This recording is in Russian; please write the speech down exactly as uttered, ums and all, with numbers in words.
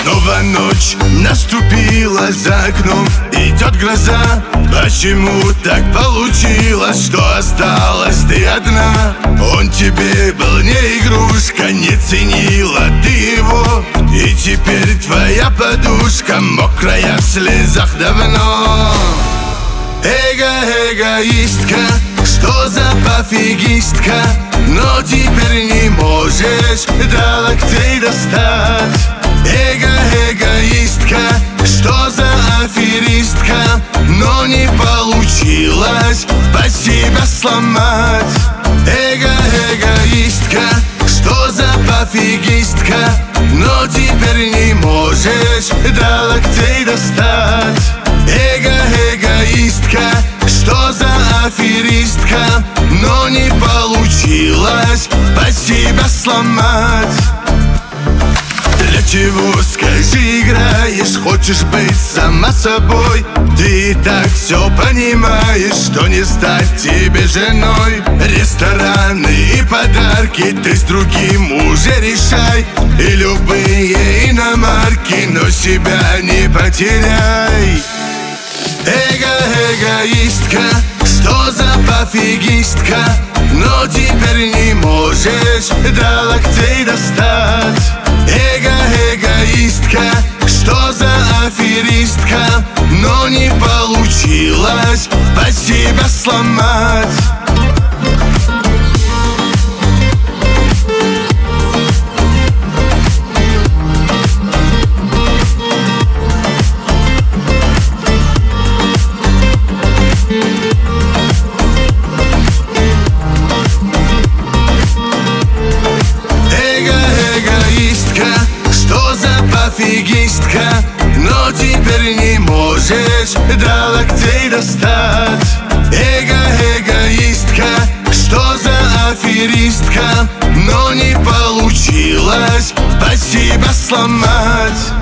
Снова ночь наступила за окном, идет гроза. Почему так получилось, что осталась ты одна? Он тебе был не игрушка, не ценила ты его, и теперь твоя подушка мокрая в слезах давно. Эго-эгоистка, что за пофигистка, но теперь не можешь до локтей достать. Эго-эгоистка, что за аферистка, но не получилось по себя сломать. Эго-эгоистка, что за пофигистка, но теперь не можешь до локтей достать. Эго-эгоистка, что за аферистка, но не получилось по себя сломать. Для чего, скажи, играешь? Хочешь быть сама собой? Ты и так все понимаешь, что не стать тебе женой. Рестораны и подарки ты с другим уже решай, и любые иномарки, но себя не потеряй. Эго-эгоистка, что за пофигистка, но теперь не можешь до локтей достать. Эго-эгоистка, что за аферистка, но не получилось по себя сломать. Пофигистка, но теперь не можешь до локтей достать. Эго-эгоистка, что за аферистка, но не получилось по себя сломать.